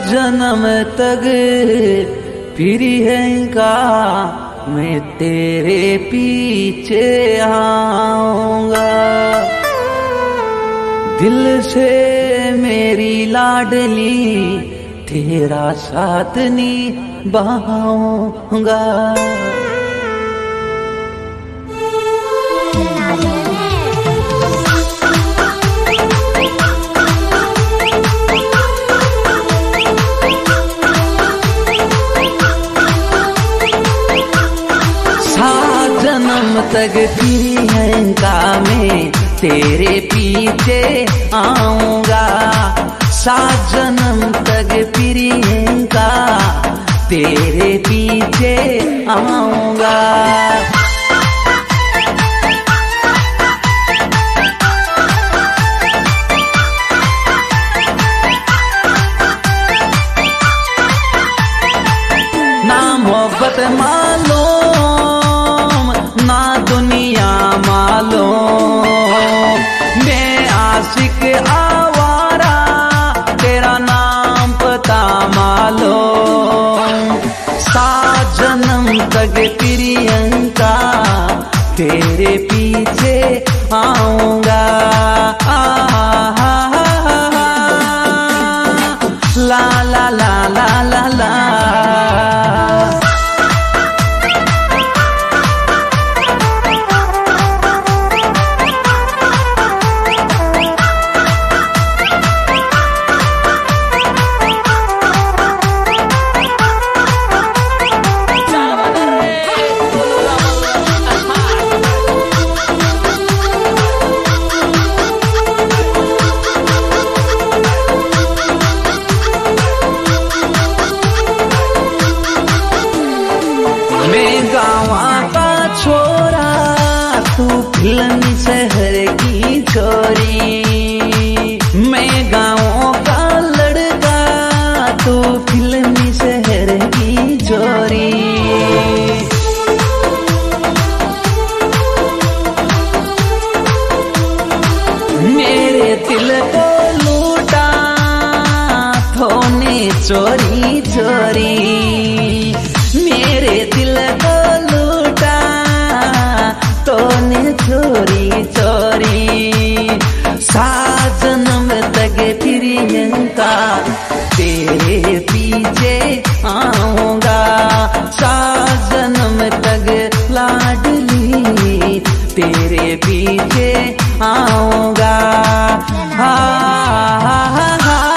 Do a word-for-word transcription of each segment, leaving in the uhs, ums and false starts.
जन्म तक प्रियंका मैं तेरे पीछे आऊंगा। दिल से मेरी लाडली तेरा साथ निभाऊंगा। जन्म तक प्रियंका मैं तेरे पीछे आऊंगा। सात जन्म तक प्रियंका तेरे पीछे आऊंगा। ना मोहब्बत मालूम ना दुनिया मालूम, मैं आशिक आवारा तेरा नाम पता मालूम। सात जन्म तक प्रियंका तेरे पीछे आऊंगा। ला ला ला ला ला ला फिल्मी शहर की छोरी, मैं गाँव का लड़का तू फिल्मी शहर की छोरी। मेरे दिल को लूटा तूने चोरी चोरी, मेरे दिल को लूटा तूने चोरी चोरी। सात जन्म तक प्रियंका तेरे पीछे आऊंगा। सात जन्म तक लाडली तेरे पीछे आऊंगा। हा हा हा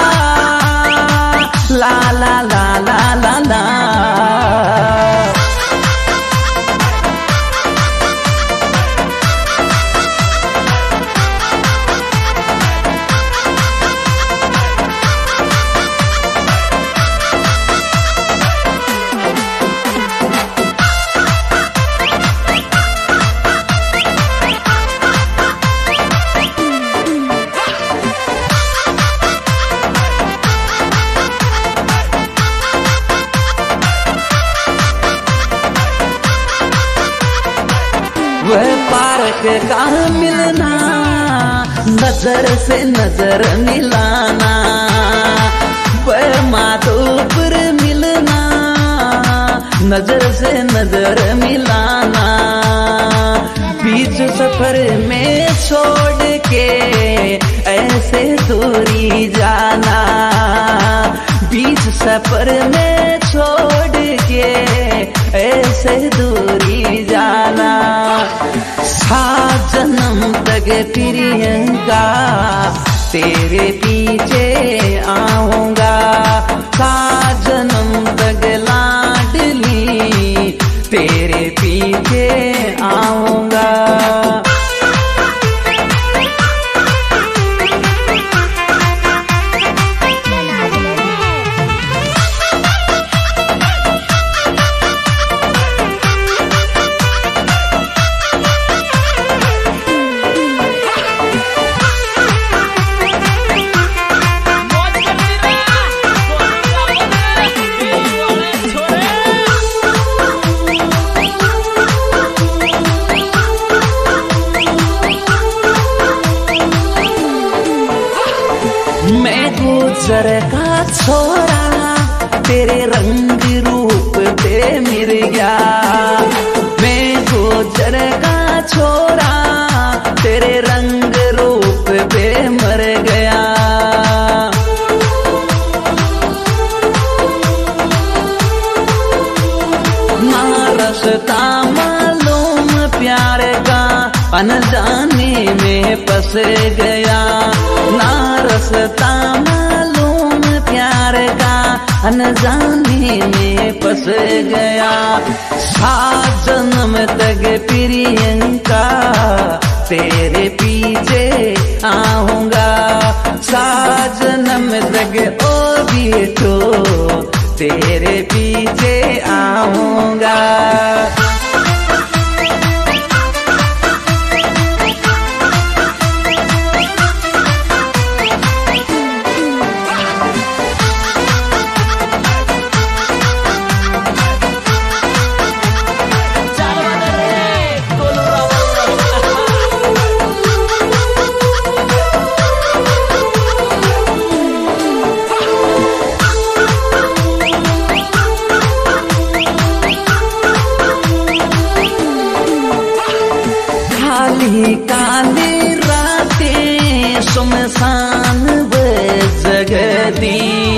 ला ला ला ला ला ला वह पार्क का मिलना, नजर से नजर मिलाना, वह माधोपुर मिलना, नजर से नजर मिलाना। बीच सफर में छोड़ के ऐसे दूरी जाना, बीच सफर में छोड़ के ऐसे दूरी जाना। सात जन्म तक प्रियंका तेरे पीछे आऊंगा। सात जन्म तक लाडली तेरे पीछे आऊंगा। मैं गुजर का छोरा तेरे रंग रूप पे मिल गया। मैं गुजर का छोरा तेरे रंग रूप पे मर गया। ना रास्ता मालूम प्यार का अनजाने में फंस गया। ना रास्ता मालूम प्यार का अनजाने में फंस गया। सात जन्म तक प्रियंका तेरे पीछे आऊंगा। सात जन्म तक ओ बेटो तेरे पीछे आऊंगा। काली काली रातें सुनसान जगती।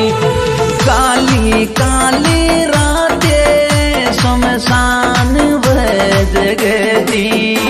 काली काली रातें सुनसान जगती।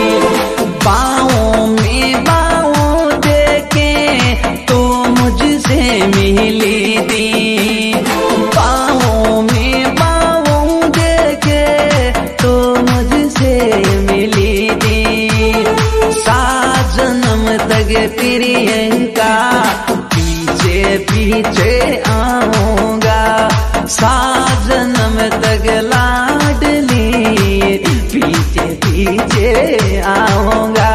बाहों में बाहों देके तो मुझसे मिली थी। बाहों में बाहों देके तो मुझसे मिली थी। सात जन्म तक प्रियंका पीछे पीछे आऊंगा। सात जन्म तक लाडली पीछे पीछे आऊंगा।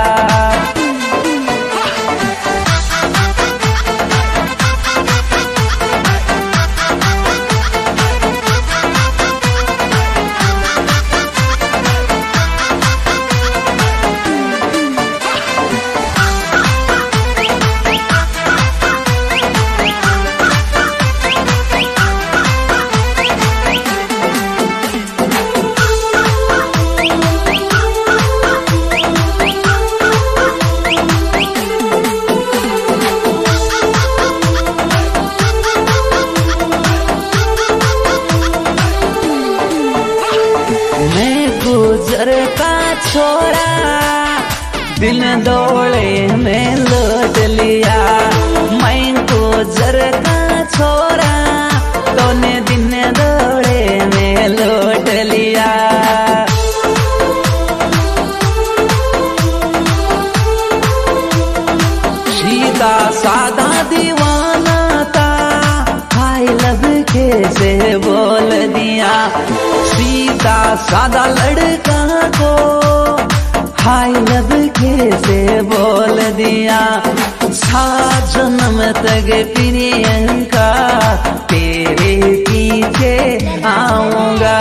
गुजर का छोरा दिल दौड़े में लौट लिया। मैं गुजर का छोरा तूने दिन दौड़े में लौट लिया। सीधा सादा दीवाना था हाय लब कैसे बोल दिया। सीधा सादा लड़का को हाय लब कैसे बोल दिया। सात जन्म तक प्रियंका तेरे पीछे आऊंगा।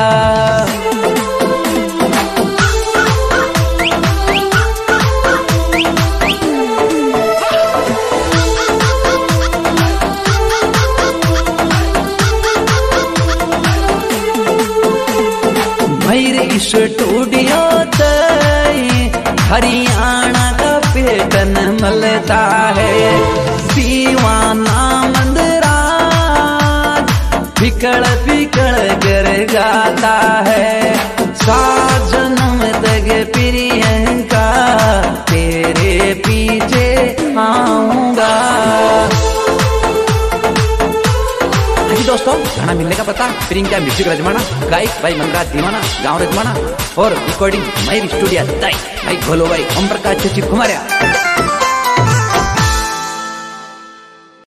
मेरे स्टूडियो हरियाणा का पेटन मिलता है। दीवाना मंदराज फिकड़ फिकड़ कर गाता है। सात जन्म तक प्रियंका तेरे पीछे आऊंगा। दोस्तों गाना मिलने का पता प्रियंका म्यूजिक रजमाना, गायक भाई मनराज दीवाना, गाँव रजमाना और रिकॉर्डिंग मयूर स्टूडियो भाई गोलो भाई ओम प्रकाश चिप कुमार।